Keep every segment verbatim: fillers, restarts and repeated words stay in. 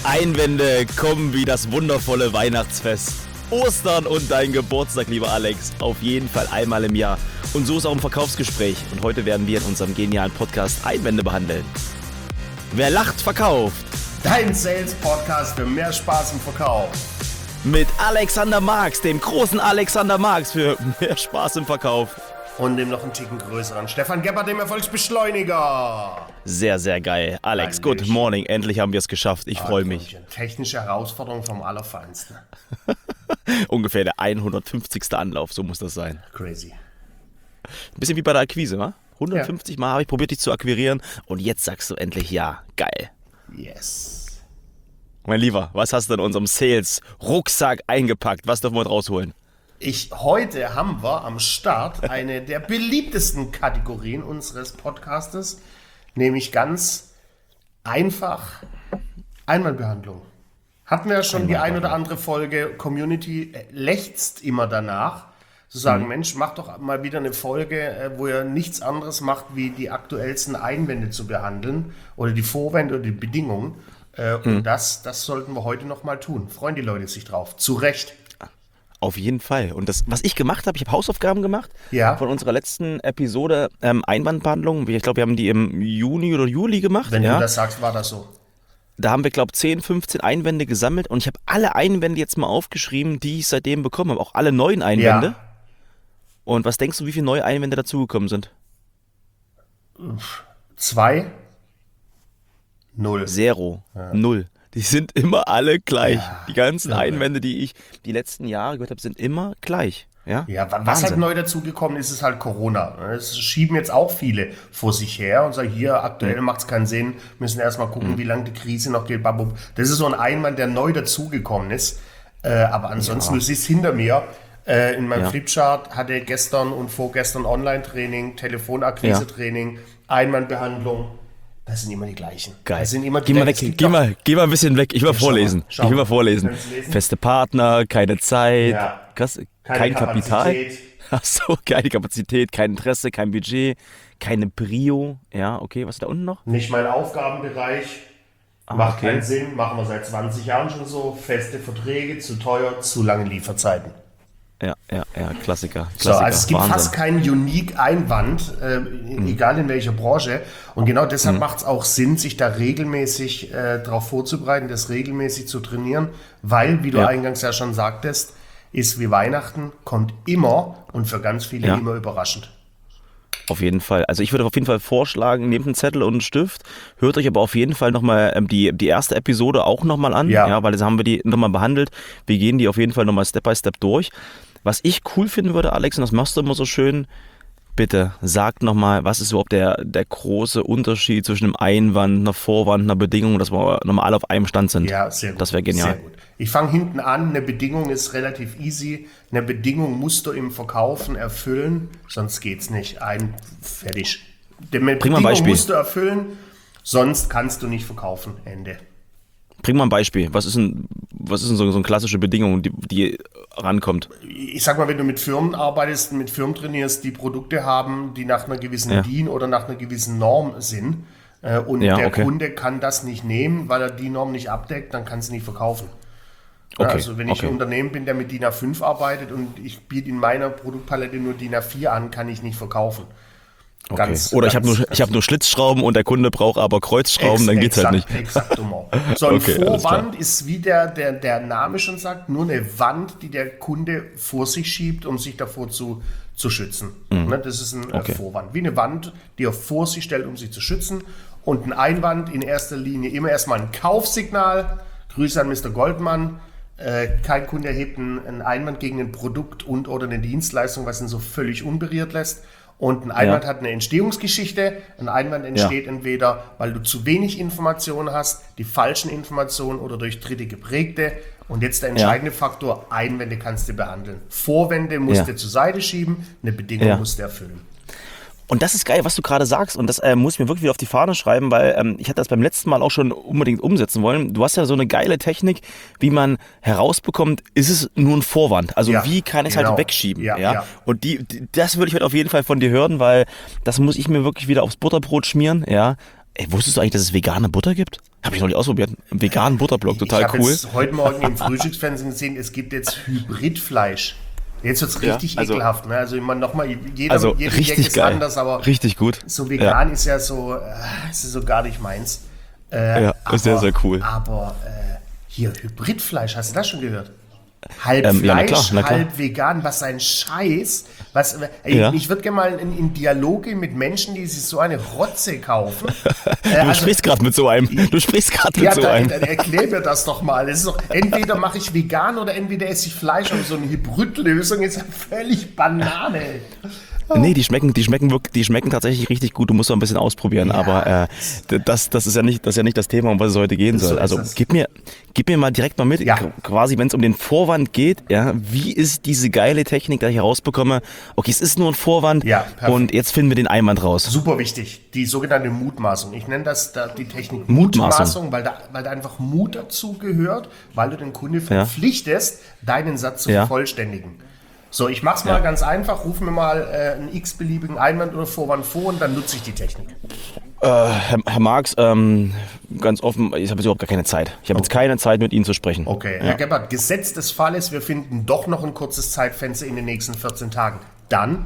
Einwände kommen wie das wundervolle Weihnachtsfest. Ostern und dein Geburtstag, lieber Alex, auf jeden Fall einmal im Jahr. Und so ist auch ein Verkaufsgespräch. Und heute werden wir in unserem genialen Podcast Einwände behandeln. Wer lacht, verkauft. Dein Sales-Podcast für mehr Spaß im Verkauf. Mit Alexander Marx, dem großen Alexander Marx für mehr Spaß im Verkauf. Und dem noch einen Ticken größeren Stefan Gebhardt, dem Erfolgsbeschleuniger. Sehr, sehr geil. Alex, Hallöchen. good morning. Endlich haben wir es geschafft. Ich Ah, freue mich. Technische Herausforderung vom Allerfeinsten. Ungefähr der hundertfünfzigste Anlauf, so muss das sein. Crazy. Ein bisschen wie bei der Akquise, wa? hundertfünfzig Mal habe ich probiert, dich zu akquirieren und jetzt sagst du endlich ja. Geil. Yes. Mein Lieber, was hast du in unserem Sales-Rucksack eingepackt? Was dürfen wir rausholen? Ich, heute haben wir am Start eine der beliebtesten Kategorien unseres Podcastes, nämlich ganz einfach Einwandbehandlung. Hatten wir ja schon die ein oder andere Folge, Community lechzt immer danach, zu sagen, mhm. Mensch, mach doch mal wieder eine Folge, wo ihr nichts anderes macht, wie die aktuellsten Einwände zu behandeln oder die Vorwände oder die Bedingungen. Und mhm. das, das sollten wir heute noch mal tun. Freuen die Leute sich drauf. Zu Recht. Auf jeden Fall. Und das, was ich gemacht habe, ich habe Hausaufgaben gemacht ja. von unserer letzten Episode ähm, Einwandbehandlung. Ich glaube, wir haben die im Juni oder Juli gemacht. Wenn ja. du das sagst, war das so. Da haben wir, glaube ich, zehn, fünfzehn Einwände gesammelt und ich habe alle Einwände jetzt mal aufgeschrieben, die ich seitdem bekommen habe. Auch alle neuen Einwände. Ja. Und was denkst du, wie viele neue Einwände dazugekommen sind? Zwei. Null. Zero. Ja. Null. Die sind immer alle gleich. Ja, die ganzen ja, Einwände, die ich die letzten Jahre gehört habe, sind immer gleich. Ja, ja was Wahnsinn. Halt neu dazugekommen ist, ist halt Corona. Es schieben jetzt auch viele vor sich her und sagen, hier, aktuell mhm. macht es keinen Sinn, müssen erstmal gucken, mhm. wie lange die Krise noch geht. Das ist so ein Einwand, der neu dazugekommen ist. Äh, aber ansonsten, ja. du siehst hinter mir, äh, in meinem ja. Flipchart hatte gestern und vorgestern Online-Training, Telefonakquise-Training, ja. Einwandbehandlung. Das sind immer die gleichen. Geil. Das sind immer die geh, mal weg, geh, mal, geh mal ein bisschen weg. Ich will ja, vorlesen. Schau ich will mal mal vorlesen. Feste Partner, keine Zeit, ja. Krass, keine kein Kapital. Kapazität. Achso, keine Kapazität, kein Interesse, kein Budget, keine Prio. Ja, okay, was ist da unten noch? Nicht mein Aufgabenbereich. Ah, Macht okay. keinen Sinn. Machen wir seit zwanzig Jahren schon so. Feste Verträge, zu teuer, zu lange Lieferzeiten. Ja, ja, ja, Klassiker. Klassiker. So, also es gibt Wahnsinn. fast keinen Unique-Einwand, äh, mhm. egal in welcher Branche. Und genau deshalb mhm. macht es auch Sinn, sich da regelmäßig äh, darauf vorzubereiten, das regelmäßig zu trainieren, weil, wie du ja. eingangs ja schon sagtest, ist wie Weihnachten, kommt immer und für ganz viele ja. immer überraschend. Auf jeden Fall. Also ich würde auf jeden Fall vorschlagen, nehmt einen Zettel und einen Stift, hört euch aber auf jeden Fall nochmal ähm, die, die erste Episode auch nochmal an, ja. ja, weil das haben wir die nochmal behandelt. Wir gehen die auf jeden Fall nochmal Step by Step durch. Was ich cool finden würde, Alex, und das machst du immer so schön, bitte sag nochmal, was ist überhaupt der, der große Unterschied zwischen einem Einwand, einer Vorwand, einer Bedingung, dass wir nochmal alle auf einem Stand sind. Ja, sehr gut. Das wäre genial. Sehr gut. Ich fange hinten an, eine Bedingung ist relativ easy. Eine Bedingung musst du im Verkaufen erfüllen, sonst geht's nicht. Ein, fertig. Eine Bring mal ein Bedingung Beispiel. musst du erfüllen, sonst kannst du nicht verkaufen. Ende. Bring mal ein Beispiel. Was ist denn, was ist denn so, so eine klassische Bedingung, die, die rankommt? Ich sag mal, wenn du mit Firmen arbeitest, mit Firmen trainierst, die Produkte haben, die nach einer gewissen ja. D I N oder nach einer gewissen Norm sind, äh, und ja, der okay. Kunde kann das nicht nehmen, weil er die Norm nicht abdeckt, dann kannst du nicht verkaufen. Okay. Also wenn ich okay. ein Unternehmen bin, der mit D I N A fünf arbeitet und ich biete in meiner Produktpalette nur D I N A vier an, kann ich nicht verkaufen. Okay. Ganz, Oder ganz, ich habe nur, ich hab nur Schlitzschrauben und der Kunde braucht aber Kreuzschrauben, dann geht's halt nicht. Exakt, so ein okay, Vorwand ist, wie der, der, der Name schon sagt, nur eine Wand, die der Kunde vor sich schiebt, um sich davor zu, zu schützen. Mhm. Ne, das ist ein okay. Vorwand. Wie eine Wand, die er vor sich stellt, um sich zu schützen. Und ein Einwand in erster Linie immer erstmal ein Kaufsignal. Grüße an Mister Goldmann. Äh, kein Kunde erhebt einen, einen Einwand gegen ein Produkt und oder eine Dienstleistung, was ihn so völlig unberührt lässt. Und ein Einwand ja. hat eine Entstehungsgeschichte. Ein Einwand entsteht ja. entweder, weil du zu wenig Informationen hast, die falschen Informationen oder durch Dritte geprägte. Und jetzt der entscheidende ja. Faktor, Einwände kannst du behandeln. Vorwände musst ja. du zur Seite schieben, eine Bedingung ja. musst du erfüllen. Und das ist geil, was du gerade sagst. Und das äh, muss ich mir wirklich wieder auf die Fahne schreiben, weil ähm, ich hatte das beim letzten Mal auch schon unbedingt umsetzen wollen. Du hast ja so eine geile Technik, wie man herausbekommt, ist es nur ein Vorwand? Also ja, wie kann ich es genau. halt wegschieben? Ja, ja? Ja. Und die, die, das würde ich halt auf jeden Fall von dir hören, weil das muss ich mir wirklich wieder aufs Butterbrot schmieren. Ja. Ey, wusstest du eigentlich, dass es vegane Butter gibt? Habe ich noch nicht ausprobiert. Einen veganen Butterblock, total ich cool. Ich habe heute Morgen im Frühstücksfernsehen gesehen, es gibt jetzt Hybridfleisch. Jetzt wird es richtig ja, also, ekelhaft. Ne? Also immer nochmal, jeder, also jeder richtig ist geil. anders, aber richtig gut. So vegan ja. ist ja so, äh, ist so gar nicht meins. Äh, ja, aber, sehr, sehr cool. Aber äh, hier Hybridfleisch, hast du das schon gehört? Halb ähm, Fleisch, ja, na klar, na klar. halb vegan, was ein Scheiß. Was, ich ja. ich würde gerne mal in, in Dialoge mit Menschen, die sich so eine Rotze kaufen. du also, sprichst gerade mit so einem. Du sprichst gerade mit ja, so dann, einem. Dann erklär mir das doch mal. Das ist doch, entweder mache ich vegan oder entweder esse ich Fleisch. Und so eine Hybridlösung ist ja völlig Banane. Nee, die schmecken, die schmecken wirklich, die schmecken tatsächlich richtig gut. Du musst doch ein bisschen ausprobieren, ja. aber äh, das, das ist ja nicht, das ist ja nicht das Thema, um was es heute gehen soll. So also gib mir, gib mir mal direkt mal mit, ja. quasi, wenn es um den Vorwand geht, ja, wie ist diese geile Technik, die ich herauskomme? Okay, es ist nur ein Vorwand ja, und jetzt finden wir den Einwand raus. Super wichtig, die sogenannte Mutmaßung. Ich nenne das da die Technik Mutmaßung, Mutmaßung weil, da, weil da einfach Mut dazu gehört, weil du den Kunde verpflichtest, ja. deinen Satz zu ja. vervollständigen. So, ich mach's mal ja. ganz einfach, ruf mir mal äh, einen x-beliebigen Einwand oder Vorwand vor und dann nutze ich die Technik. Äh, Herr, Herr Marx, ähm, ganz offen, ich habe jetzt überhaupt gar keine Zeit. Ich habe okay. jetzt keine Zeit, mit Ihnen zu sprechen. Okay, ja. Herr Gebhardt, Gesetz des Falles, wir finden doch noch ein kurzes Zeitfenster in den nächsten vierzehn Tagen. Dann?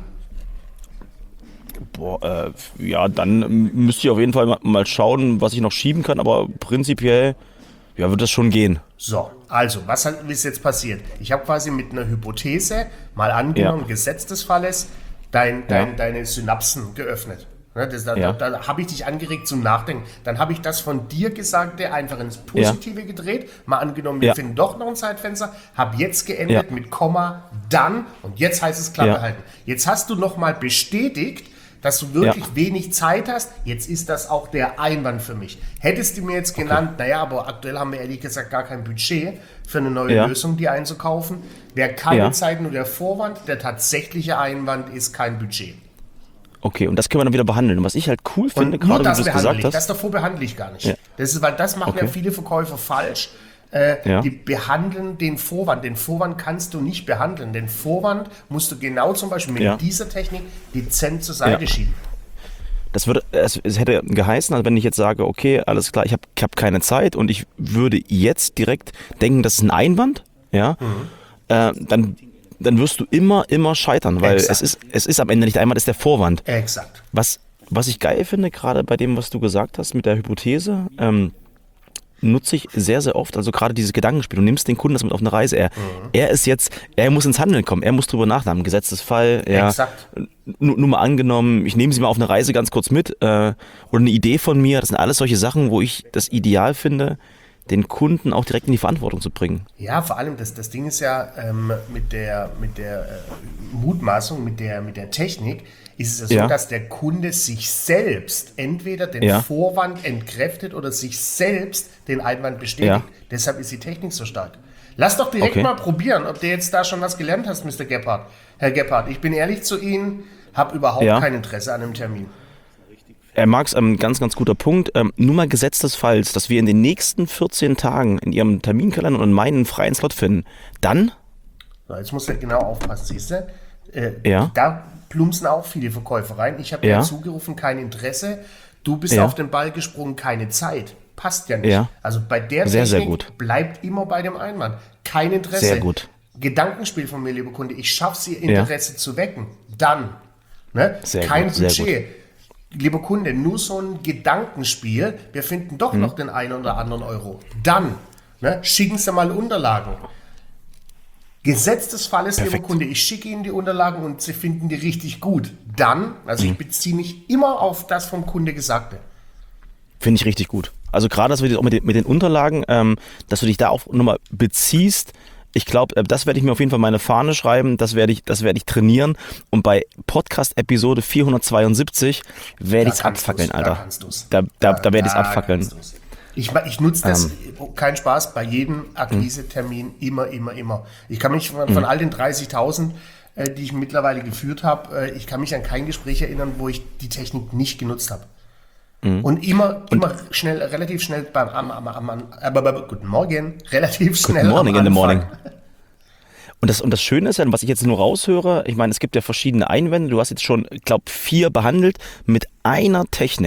Boah, äh, ja, dann müsste ich auf jeden Fall mal, mal schauen, was ich noch schieben kann, aber prinzipiell ja, wird das schon gehen. So, also, was ist jetzt passiert? Ich habe quasi mit einer Hypothese, mal angenommen, ja. Gesetz des Falles, dein, dein, ja. deine Synapsen geöffnet. Ne, das, da ja. da, da habe ich dich angeregt zum Nachdenken. Dann habe ich das von dir Gesagte einfach ins Positive ja. gedreht. Mal angenommen, wir ja. finden doch noch ein Zeitfenster. Habe jetzt geendet ja. mit Komma, dann. Und jetzt heißt es Klappe ja. halten. Jetzt hast du nochmal bestätigt, dass du wirklich ja. wenig Zeit hast. Jetzt ist das auch der Einwand für mich. Hättest du mir jetzt genannt, okay. naja, aber aktuell haben wir ehrlich gesagt gar kein Budget für eine neue ja. Lösung, die einzukaufen. Wäre keine ja. Zeit, nur der Vorwand. Der tatsächliche Einwand ist kein Budget. Okay, und das können wir dann wieder behandeln. Und was ich halt cool finde, gerade wie du es gesagt hast. Das davor behandle ich gar nicht. Ja. Das ist, weil das machen okay. ja viele Verkäufer falsch. Äh, ja. Die behandeln den Vorwand. Den Vorwand kannst du nicht behandeln. Den Vorwand musst du genau zum Beispiel mit ja. dieser Technik dezent zur Seite ja. schieben. Das würde, es, es hätte geheißen, also wenn ich jetzt sage, okay, alles klar, ich habe ich hab keine Zeit und ich würde jetzt direkt denken, das ist ein Einwand, ja, mhm. äh, dann, dann wirst du immer, immer scheitern, weil es ist, es ist am Ende nicht der Einwand, es ist der Vorwand. Exakt. Was, was ich geil finde, gerade bei dem, was du gesagt hast mit der Hypothese, ähm, nutze ich sehr, sehr oft, also gerade dieses Gedankenspiel. Du nimmst den Kunden das mit auf eine Reise. Er, mhm. er ist jetzt, er muss ins Handeln kommen, er muss drüber nachdenken. Gesetzesfall, ja. Exakt. Nur, nur mal angenommen, ich nehme sie mal auf eine Reise ganz kurz mit äh, oder eine Idee von mir. Das sind alles solche Sachen, wo ich das ideal finde, den Kunden auch direkt in die Verantwortung zu bringen. Ja, vor allem, das, das Ding ist ja ähm, mit der, mit der äh, Mutmaßung, mit der, mit der Technik, ist es ja so, ja. dass der Kunde sich selbst entweder den ja. Vorwand entkräftet oder sich selbst den Einwand bestätigt. Ja. Deshalb ist die Technik so stark. Lass doch direkt okay. mal probieren, ob du jetzt da schon was gelernt hast, Mister Gebhardt. Herr Gebhardt, ich bin ehrlich zu Ihnen, habe überhaupt ja. kein Interesse an einem Termin. Herr Marx, ein ganz, ganz guter Punkt. Ähm, nur mal Gesetz des Falls, dass wir in den nächsten vierzehn Tagen in Ihrem Terminkalender und in meinen freien Slot finden. Dann? So, jetzt musst du genau aufpassen, siehst du? Äh, ja. Da plumpsen auch viele Verkäufer rein. Ich habe ja. dir zugerufen, kein Interesse. Du bist ja. auf den Ball gesprungen, keine Zeit. Passt ja nicht. Ja. Also bei der sehr, Technik sehr gut. bleibt immer bei dem Einwand. Kein Interesse. Sehr gut. Gedankenspiel von mir, lieber Kunde. Ich schaffe sie, Interesse ja. zu wecken. Dann. Ne? Sehr kein gut, Budget. sehr gut. Lieber Kunde, nur so ein Gedankenspiel. Wir finden doch hm. noch den einen oder anderen Euro. Dann. Ne? Schicken Sie mal Unterlagen. Gesetz des Falles, Perfekt. lieber Kunde, ich schicke Ihnen die Unterlagen und Sie finden die richtig gut. Dann, also mhm. ich beziehe mich immer auf das vom Kunde Gesagte. Finde ich richtig gut. Also gerade, dass wir das auch mit den, mit den Unterlagen, ähm, dass du dich da auch nochmal beziehst. Ich glaube, das werde ich mir auf jeden Fall meine Fahne schreiben, das werde ich, das werde ich trainieren. Und bei Podcast-Episode vierhundertzweiundsiebzig werde ich es abfackeln, Alter. Da, kannst du's. da, da, da, da werde ich es abfackeln. Ich, ich nutze das, ähm. kein Spaß, bei jedem Akquise-Termin immer, immer, immer. Ich kann mich von, von mhm. all den dreißigtausend, äh, die ich mittlerweile geführt habe, äh, ich kann mich an kein Gespräch erinnern, wo ich die Technik nicht genutzt habe. Mhm. Und immer, Und immer schnell, relativ schnell beim am, am, am, am, äh, guten Morgen, relativ schnell Good morning am in the morning. Anfang. Und das, und das Schöne ist ja, was ich jetzt nur raushöre, ich meine, es gibt ja verschiedene Einwände, du hast jetzt schon, ich glaube, vier behandelt mit einer Technik.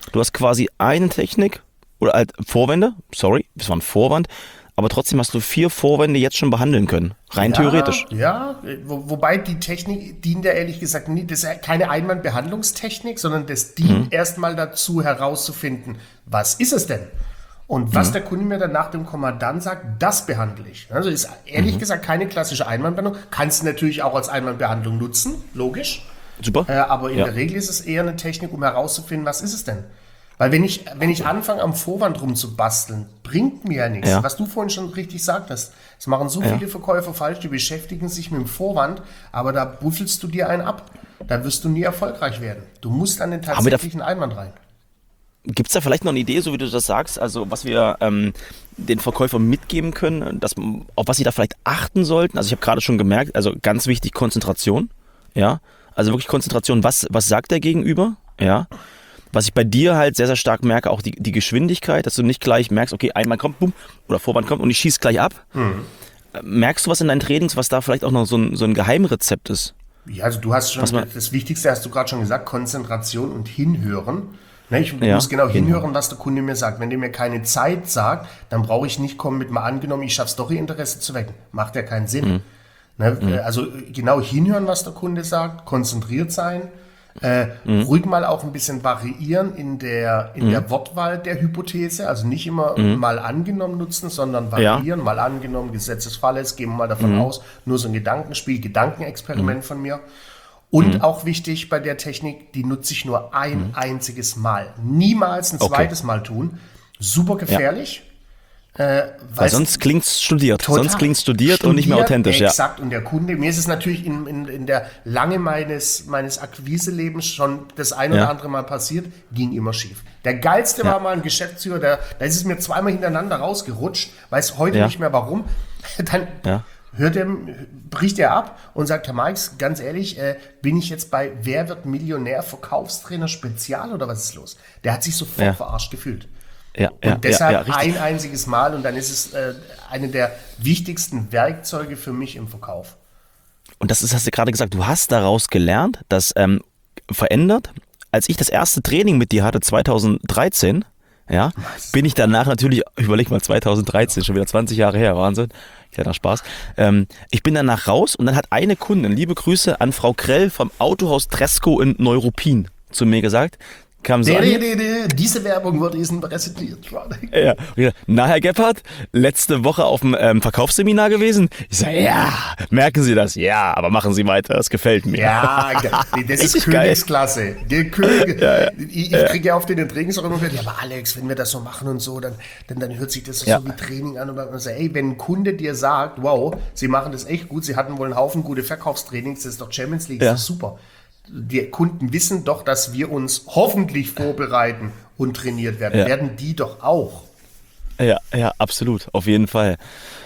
Du hast quasi eine Technik oder halt Vorwände, sorry, das war ein Vorwand, aber trotzdem hast du vier Vorwände jetzt schon behandeln können, rein ja, theoretisch. Ja, wo, wobei die Technik dient ja ehrlich gesagt nie, das ist keine Einwandbehandlungstechnik, sondern das dient mhm. erstmal dazu herauszufinden, was ist es denn? Und was mhm. der Kunde mir dann nach dem Komma dann sagt, das behandle ich. Also ist ehrlich mhm. gesagt keine klassische Einwandbehandlung. Kannst du natürlich auch als Einwandbehandlung nutzen, logisch. Super. Äh, aber in ja. der Regel ist es eher eine Technik, um herauszufinden, was ist es denn? Weil wenn ich, wenn ich anfange, am Vorwand rumzubasteln, bringt mir ja nichts. Ja. Was du vorhin schon richtig sagtest, das machen so ja. viele Verkäufer falsch, die beschäftigen sich mit dem Vorwand, aber da buffelst du dir einen ab. Da wirst du nie erfolgreich werden. Du musst an den tatsächlichen Einwand rein. Gibt es da vielleicht noch eine Idee, so wie du das sagst, also was wir ähm, den Verkäufern mitgeben können, dass, auf was sie da vielleicht achten sollten? Also ich habe gerade schon gemerkt, also ganz wichtig Konzentration, ja, also wirklich Konzentration, was, was sagt der Gegenüber, ja. Was ich bei dir halt sehr, sehr stark merke, auch die, die Geschwindigkeit, dass du nicht gleich merkst, okay, Einwand kommt, bumm, oder Vorwand kommt und ich schieße gleich ab. Mhm. Merkst du was in deinen Trainings, was da vielleicht auch noch so ein, so ein Geheimrezept ist? Ja, also du hast schon, man, das Wichtigste hast du gerade schon gesagt, Konzentration und Hinhören. Ne, ich ja, muss genau hinhören, hinhören, was der Kunde mir sagt. Wenn der mir keine Zeit sagt, dann brauche ich nicht kommen mit mal angenommen, ich schaffe es doch, ihr Interesse zu wecken. Macht ja keinen Sinn. Mhm. Ne, mhm. Also genau hinhören, was der Kunde sagt, konzentriert sein. Äh, mhm. Ruhig mal auch ein bisschen variieren in der, in mhm. der Wortwahl der Hypothese, also nicht immer mhm. mal angenommen nutzen, sondern variieren, ja. mal angenommen, Gesetz des Falles, gehen wir mal davon mhm. aus, nur so ein Gedankenspiel, Gedankenexperiment mhm. von mir. Und mhm. auch wichtig bei der Technik, die nutze ich nur ein mhm. einziges Mal. Niemals ein zweites okay. Mal tun. Super gefährlich. Ja. Äh, Weil sonst klingt es studiert. Sonst klingt es studiert, studiert und nicht mehr authentisch. Exakt. Ja. Und der Kunde, mir ist es natürlich in, in, in der Lange meines, meines Akquiselebens schon das ein oder ja. andere Mal passiert, ging immer schief. Der geilste ja. war mal ein Geschäftsführer, der, da ist es mir zweimal hintereinander rausgerutscht, weiß heute ja. nicht mehr warum. Dann ja. hört er, bricht er ab und sagt, Herr Marx, ganz ehrlich, äh, bin ich jetzt bei Wer wird Millionär Verkaufstrainer Spezial oder was ist los? Der hat sich sofort ja. verarscht gefühlt. Ja, und ja, deshalb ja, ja, ein einziges Mal und dann ist es äh, eine der wichtigsten Werkzeuge für mich im Verkauf. Und das ist, hast du gerade gesagt, du hast daraus gelernt, das ähm, verändert. Als ich das erste Training mit dir hatte, zweitausenddreizehn, ja, Was? bin ich danach natürlich, überleg mal, zweitausenddreizehn, schon wieder zwanzig Jahre her, Wahnsinn, kleiner Spaß. Ähm, ich bin danach raus und dann hat eine Kundin, liebe Grüße an Frau Krell vom Autohaus Tresco in Neuruppin zu mir gesagt, kam so de, de, de, diese Werbung wurde Ihnen präsentiert. Ja. Na, Herr Gebhardt, letzte Woche auf dem ähm, Verkaufsseminar gewesen? Ich sage, ja, merken Sie das? Ja, aber machen Sie weiter, das gefällt mir. Ja, das ist Königsklasse. Der König, ja, ja. Ich, ich kriege ja auf den Trainings auch immer gesagt, ja, aber Alex, wenn wir das so machen und so, dann, dann, dann hört sich das ja. so wie Training an. Und man sagt, ey, wenn ein Kunde dir sagt, wow, Sie machen das echt gut, Sie hatten wohl einen Haufen gute Verkaufstrainings, das ist doch Champions League, ja. das ist super. Die Kunden wissen doch, dass wir uns hoffentlich vorbereiten und trainiert werden. Ja. Werden die doch auch. Ja, ja, absolut, auf jeden Fall.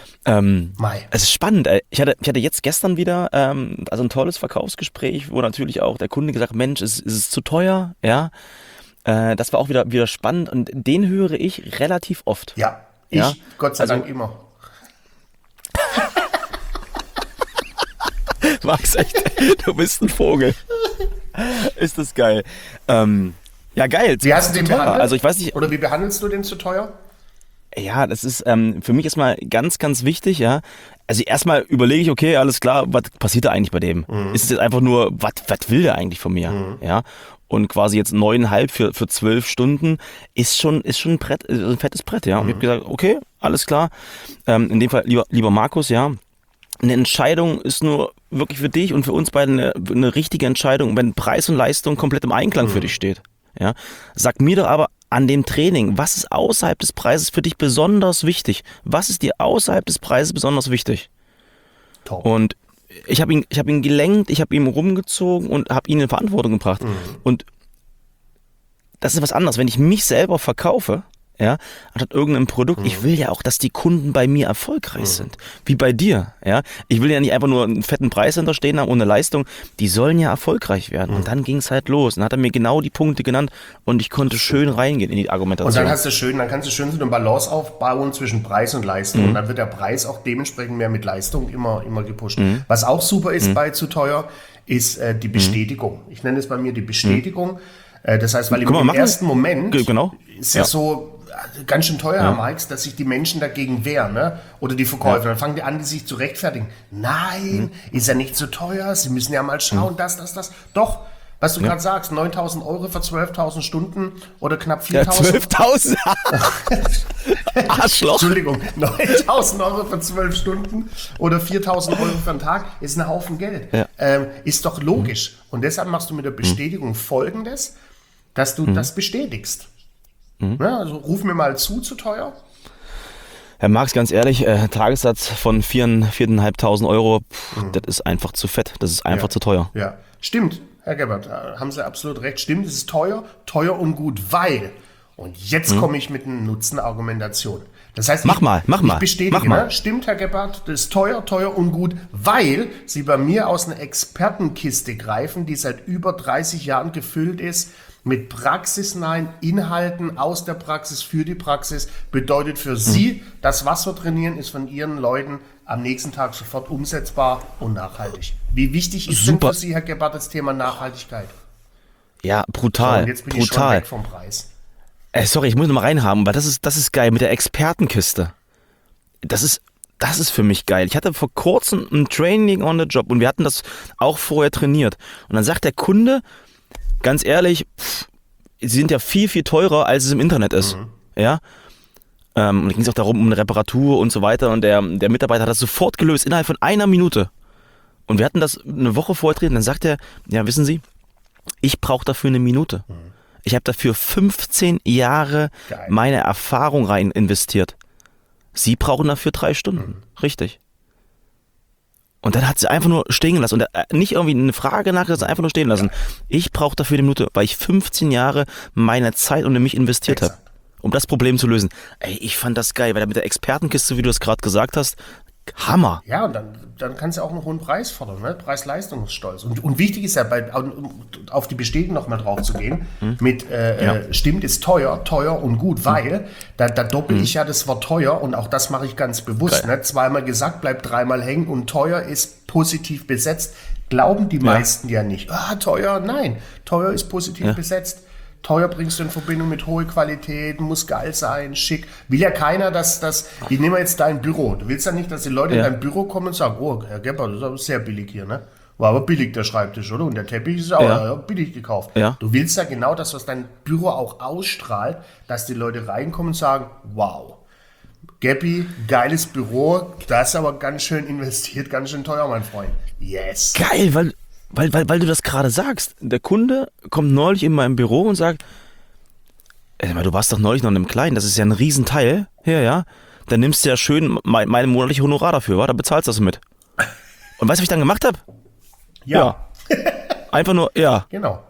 Ähm, es ist spannend. Ich hatte, ich hatte jetzt gestern wieder ähm, also ein tolles Verkaufsgespräch, wo natürlich auch der Kunde gesagt hat, Mensch, ist, ist es zu teuer? Ja, äh, das war auch wieder, wieder spannend und den höre ich relativ oft. Ja, ich ja? Gott sei also, Dank immer. Max, echt, du bist ein Vogel. Ist das geil. Ähm, ja, geil. Wie hast du den behandelt? Also ich weiß nicht. Oder wie behandelst du den zu teuer? Ja, das ist ähm, für mich erstmal ganz, ganz wichtig, ja. Also erstmal überlege ich, okay, alles klar, was passiert da eigentlich bei dem? Mhm. Ist es jetzt einfach nur, was will der eigentlich von mir? Mhm. Ja. Und quasi jetzt neuneinhalb für, für zwölf Stunden ist schon, ist schon ein Brett, ein fettes Brett, ja. Und mhm. ich habe gesagt, okay, alles klar. Ähm, in dem Fall, lieber, lieber Markus, ja. Eine Entscheidung ist nur wirklich für dich und für uns beide eine, eine richtige Entscheidung, wenn Preis und Leistung komplett im Einklang mhm. für dich steht. Ja? Sag mir doch aber an dem Training, was ist außerhalb des Preises für dich besonders wichtig? Was ist dir außerhalb des Preises besonders wichtig? Top. Und ich habe ihn, ich habe ihn gelenkt, ich habe ihn rumgezogen und habe ihn in Verantwortung gebracht. Mhm. Und das ist was anderes, wenn ich mich selber verkaufe, ja, anstatt irgendeinem Produkt. Mhm. Ich will ja auch, dass die Kunden bei mir erfolgreich mhm. sind. Wie bei dir, ja. Ich will ja nicht einfach nur einen fetten Preis hinterstehen haben ohne Leistung. Die sollen ja erfolgreich werden. Mhm. Und dann ging es halt los. Und dann hat er mir genau die Punkte genannt und ich konnte schön reingehen in die Argumentation. Und dann hast du schön, dann kannst du schön so eine Balance aufbauen zwischen Preis und Leistung. Mhm. Und dann wird der Preis auch dementsprechend mehr mit Leistung immer, immer gepusht. Mhm. Was auch super ist mhm. bei zu teuer, ist äh, die Bestätigung. Mhm. Ich nenne es bei mir die Bestätigung. Mhm. Äh, das heißt, weil im, Guck mal, im machen- ersten Moment Ge- genau. ist ja, Ja. so äh, ganz schön teuer, Ja. Mike, dass sich die Menschen dagegen wehren, ne? Oder die Verkäufer. Dann fangen die an, die sich zu rechtfertigen. Nein, ist ja nicht so teuer. Sie müssen ja mal schauen, das, das, das. Doch, was du gerade sagst, neuntausend Euro für zwölftausend Stunden oder knapp Ja, viertausend. zwölftausend. Arschloch. Entschuldigung, neuntausend Euro für zwölf Stunden oder viertausend Euro für einen Tag ist ein Haufen Geld. Ja. Ähm, ist doch logisch. Und deshalb machst du mit der Bestätigung Folgendes, dass du das bestätigst. Ja, also ruf mir mal zu, zu teuer. Herr Marx, ganz ehrlich, äh, Tagessatz von viertausendfünfhundert Euro, pff, das ist einfach zu fett. Das ist einfach Ja. zu teuer. Ja, stimmt, Herr Gebhardt, da haben Sie absolut recht. Stimmt, es ist teuer, teuer und gut, weil, und jetzt komme ich mit einer Nutzenargumentation. Das heißt, Mach ich, mal, mach ich mal, bestätige, mach mal. Ne? Stimmt, Herr Gebhardt, das ist teuer, teuer und gut, weil Sie bei mir aus einer Expertenkiste greifen, die seit über dreißig Jahren gefüllt ist mit praxisnahen Inhalten aus der Praxis für die Praxis. Bedeutet für Sie, das, was wir trainieren, ist von Ihren Leuten am nächsten Tag sofort umsetzbar und nachhaltig. Wie wichtig ist Super. denn für Sie, Herr Gebhardt, das Thema Nachhaltigkeit? Ja, So, brutal. und jetzt bin ich schon brutal. weg vom Preis. Äh, sorry, ich muss noch mal reinhaben, weil das ist, das ist geil mit der Expertenkiste. Das ist, das ist für mich geil. Ich hatte vor kurzem ein Training on the Job und wir hatten das auch vorher trainiert. Und dann sagt der Kunde, ganz ehrlich, pff, sie sind ja viel, viel teurer, als es im Internet ist. Ja. Ähm, und da ging es auch darum, um eine Reparatur und so weiter. Und der, der Mitarbeiter hat das sofort gelöst, innerhalb von einer Minute. Und wir hatten das eine Woche vorher trainiert. Und dann sagt er, ja, wissen Sie, ich brauche dafür eine Minute. Ich habe dafür fünfzehn Jahre Geil. meine Erfahrung rein investiert. Sie brauchen dafür drei Stunden. Richtig. Und dann hat sie einfach nur stehen gelassen. Und er, nicht irgendwie eine Frage nachgelassen, einfach nur stehen lassen. Ich brauche dafür eine Minute, weil ich fünfzehn Jahre meine Zeit und in mich investiert habe, Exakt. um das Problem zu lösen. Ey, ich fand das geil, weil mit der Expertenkiste, wie du es gerade gesagt hast, Hammer. Ja, und dann, dann kannst du auch einen hohen Preis fordern, ne? Preis-Leistungsstolz. Und, und wichtig ist ja, bei, um auf die Bestätigung nochmal drauf zu gehen, mit äh, Ja. äh, stimmt, ist teuer, teuer und gut, weil da, da doppel ich ja das Wort teuer und auch das mache ich ganz bewusst. Geil. Ne? Zweimal gesagt, bleibt dreimal hängen und teuer ist positiv besetzt. Glauben die meisten ja nicht. Ah, teuer, nein. Teuer ist positiv Ja. besetzt. Teuer bringst du in Verbindung mit hoher Qualität, muss geil sein, schick. Will ja keiner, dass das. Ich nehme jetzt dein Büro. Du willst ja nicht, dass die Leute Ja. in dein Büro kommen und sagen: Oh, Herr Gebhardt, das ist aber sehr billig hier, ne? War aber billig der Schreibtisch, oder? Und der Teppich ist auch Ja. ja, billig gekauft. Ja. Du willst ja genau das, was dein Büro auch ausstrahlt, dass die Leute reinkommen und sagen: Wow, Geppi, geiles Büro, das ist aber ganz schön investiert, ganz schön teuer, mein Freund. Yes. Geil, weil, weil, weil, weil du das gerade sagst. Der Kunde kommt neulich in meinem Büro und sagt, ey, du warst doch neulich noch in einem Kleinen, das ist ja ein Riesenteil. Ja, ja. Dann nimmst du ja schön mein, meine monatliche Honorar dafür, wa? Da bezahlst du das mit. Und weißt du, was ich dann gemacht habe? Ja, Einfach nur, ja. genau.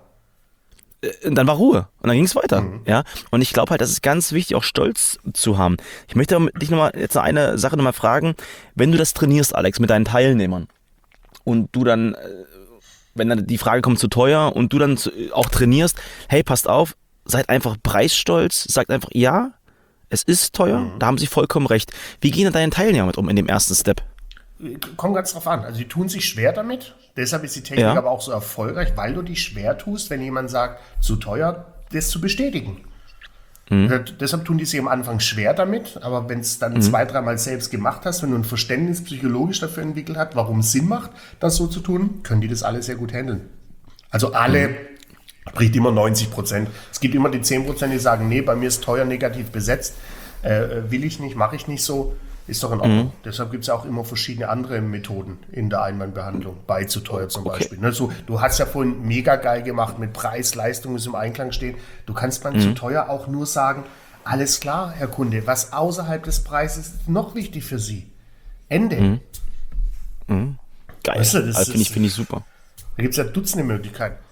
Und dann war Ruhe und dann ging es weiter. Ja? Und ich glaube halt, das ist ganz wichtig, auch Stolz zu haben. Ich möchte aber dich nochmal jetzt noch eine Sache nochmal fragen. Wenn du das trainierst, Alex, mit deinen Teilnehmern und du dann, äh, wenn dann die Frage kommt zu teuer und du dann zu, auch trainierst, hey, passt auf, seid einfach preisstolz, sagt einfach, ja, es ist teuer, da haben sie vollkommen recht. Wie gehen dann deine Teilnehmer mit um in dem ersten Step? Kommt ganz drauf an. Also die tun sich schwer damit. Deshalb ist die Technik Ja. aber auch so erfolgreich, weil du dich schwer tust, wenn jemand sagt, zu teuer, das zu bestätigen. Mhm. Deshalb tun die sich am Anfang schwer damit, aber wenn es dann zwei, dreimal selbst gemacht hast, wenn du ein Verständnis psychologisch dafür entwickelt hast, warum es Sinn macht, das so zu tun, können die das alle sehr gut handeln. Also alle, spricht immer neunzig Prozent. Es gibt immer die zehn Prozent, die sagen, nee, bei mir ist teuer negativ besetzt, äh, will ich nicht, mache ich nicht so. Ist doch in Ordnung. Mhm. Deshalb gibt es ja auch immer verschiedene andere Methoden in der Einwandbehandlung, bei zu teuer zum Okay. Beispiel. Ne, so, du hast ja vorhin mega geil gemacht mit Preis, Leistung, muss im Einklang stehen. Du kannst beim Mhm. zu teuer auch nur sagen, alles klar, Herr Kunde, was außerhalb des Preises ist noch wichtig für Sie? Ende. Geil. Weißt du, das also finde ich, ist- finde ich super. Da gibt es ja Dutzende Möglichkeiten.